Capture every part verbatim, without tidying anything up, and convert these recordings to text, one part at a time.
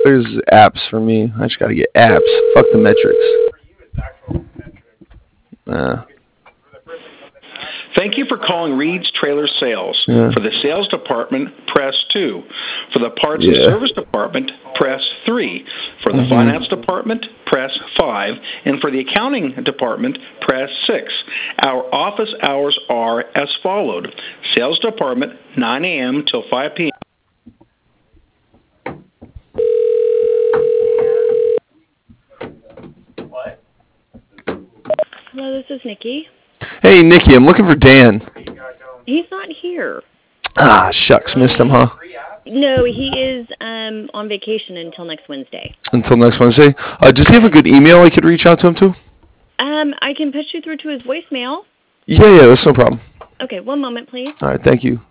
There's apps for me. I just gotta get apps. Fuck the metrics. Uh, Thank you for calling Reed's Trailer Sales. Yeah. For the sales department, press two. For the parts Yeah. and service department, press three. For the Mhm. finance department, press five. And for the accounting department, press six. Our office hours are as followed. Sales department, nine a.m. till five p.m. Hello, this is Nikki. Hey, Nikki, I'm looking for Dan. He's not here. Ah, shucks, missed him, huh? No, he is um, on vacation until next Wednesday. Until next Wednesday. Uh, does he have a good email I could reach out to him to? Um, I can put you through to his voicemail. Yeah, yeah, that's no problem. Okay, one moment, please. All right, thank you.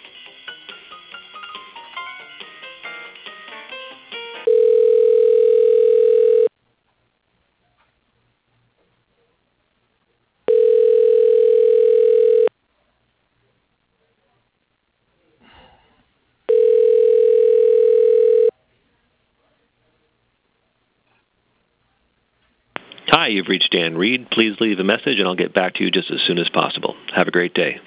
Hi, you've reached Dan Reed. Please leave a message and I'll get back to you just as soon as possible. Have a great day.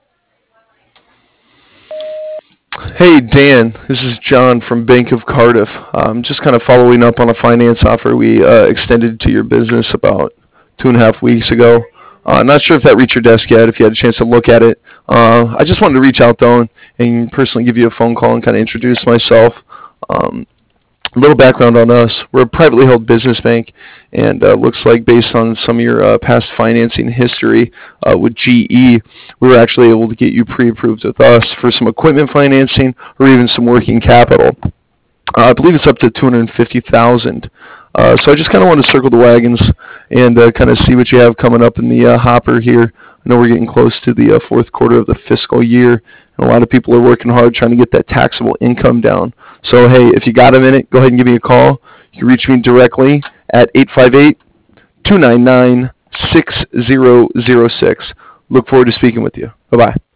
Hey, Dan, this is John from Bank of Cardiff. I'm just kind of following up on a finance offer we uh, extended to your business about two and a half weeks ago. Uh, not sure if that reached your desk yet, if you had a chance to look at it. Uh, I just wanted to reach out, though, and, and personally give you a phone call and kind of introduce myself. Um, A little background on us. We're a privately held business bank, and uh, looks like based on some of your uh, past financing history uh, with G E, we were actually able to get you pre-approved with us for some equipment financing or even some working capital. Uh, I believe it's up to two hundred fifty thousand dollars. Uh, so I just kind of want to circle the wagons and uh, kind of see what you have coming up in the uh, hopper here. I know we're getting close to the uh, fourth quarter of the fiscal year, and a lot of people are working hard trying to get that taxable income down. So, hey, if you got a minute, go ahead and give me a call. You can reach me directly at eight five eight, two nine nine, six zero zero six. Look forward to speaking with you. Bye-bye.